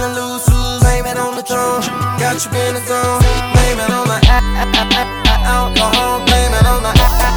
feeling loose, blame it on the drum. Got you in the zone, blame it on the alcohol, blame it on the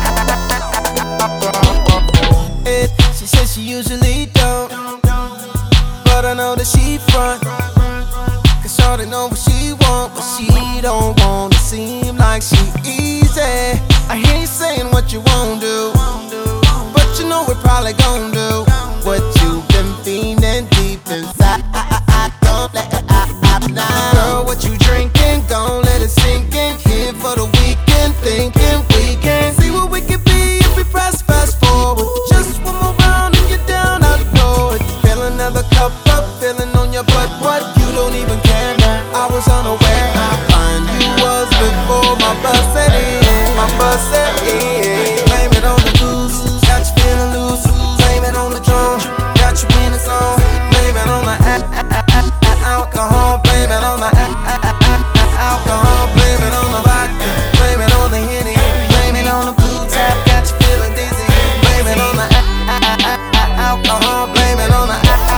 She said she usually don't, but I know that she front. Cause shorty know what she want, but she don't want to seem like she easy. I hear you saying what you won't do, but you know we're probably gon' do what you've been feeling deep inside. Don't let it out now. Girl, what you drinking? Gon' let it sink in. Here for the weekend, thinking we can see what we can be if we press fast forward. Just one more round and you're down, I know it. Fill another cup up, feeling on your butt. What? You don't even care now. I was unaware how fine you was before my bus set in. My bus set in. Blame it on the booze, got you feeling loose. Blame it on the drum, got you in the zone. Blame it on the alcohol. Blame it on the alcohol. Blame it on the vodka. Blame it on the Henny. Blame it on the blue tap, got you feeling dizzy. Blame it on the alcohol. Blame it on the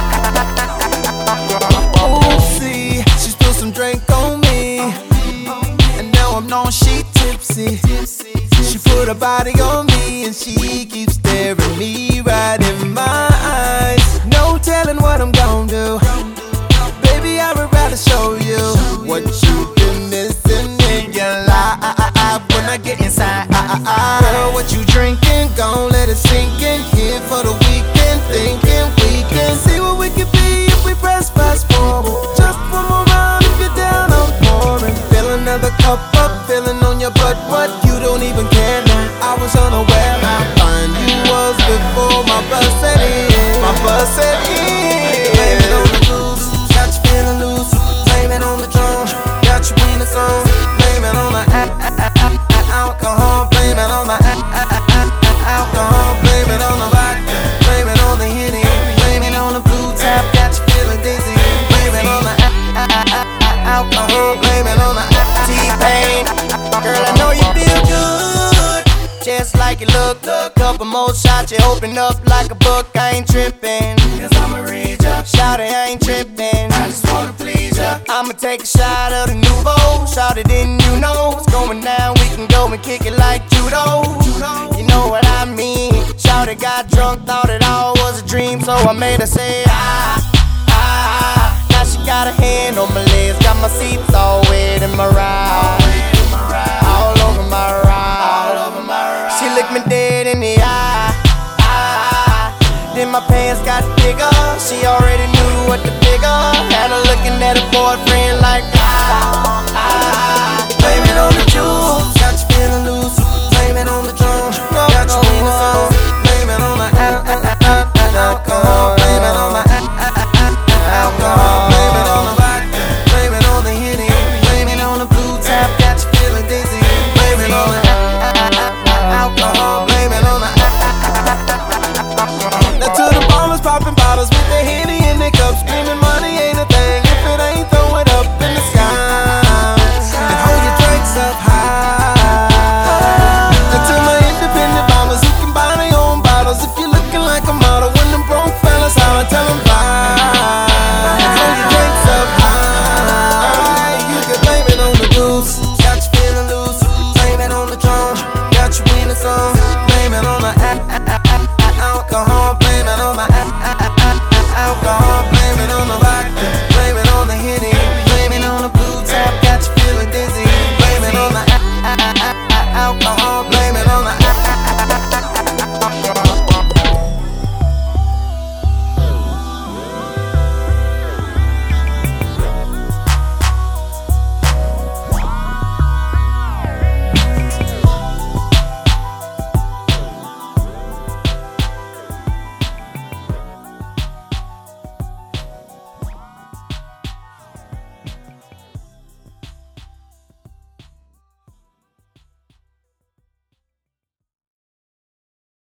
oopsie. She spilled some drink on me, and now I'm knowing she tipsy. She put her body on me, and she keeps staring me right in my eyes. No telling what I'm gon' do. Baby, I would rather show you what you've been missing in your life. When I get inside, girl, what you drinking? Gon' let it sink in. Here for the weekend, thinking we can see what we can be if we press fast forward. Just one more round if you're down, I'm pouring. Fill another cup up, feeling on your butt. What? You don't even care now. I was unaware how fine you was before my bus set in. My bus set in. Blame it on the blues, got you feeling loose. Blame it on the drum, got you in the zone. Blame it on the alcohol. Blame it on the alcohol. Blame it on the vodka. Blame it on the Henny. Blame it on the blue tap, got you feeling dizzy. Blame it on the alcohol. Blame it on the T-Pain. Girl, I know you feel good, just like you look. Couple more shots, you open up like a book. I ain't trippin', cause I'ma read ya. Shawty, I ain't trippin', I just wanna please ya. I'ma take a shot of the nouveau. Shawty, didn't you know what's going down? We can go and kick it like judo. You know what I mean. Shawty got drunk, thought it all was a dream, so I made her say Now she got a hand on my legs, got my seats all wet in my ride. All over my ride. She looked me dead in the eye. Then my pants got bigger. She already knew what the figure. Had her looking at her boyfriend like blame it on the juice, got you feeling loose. Blame it on the drum, got you in the zone. Blame it on the alcohol. Blame it on the alcohol. Blame it on the vodka. Blame it on the Henny. Blame it on the blue tap, got you feeling dizzy. Blame it on the alcohol. Blame it on the Now to the ballers popping bottles with their Henny in their cups, screaming money ain't a thing if it ain't throw it up in the sky. And hold your drinks up high. Now to my independent bombers who can buy their own bottles, if you're looking like a model, when them broke fellas holler, tell them bye. And hold your drinks up high. You can blame it on the booze, got you feeling loose. Blame it on the drum, got you in the zone.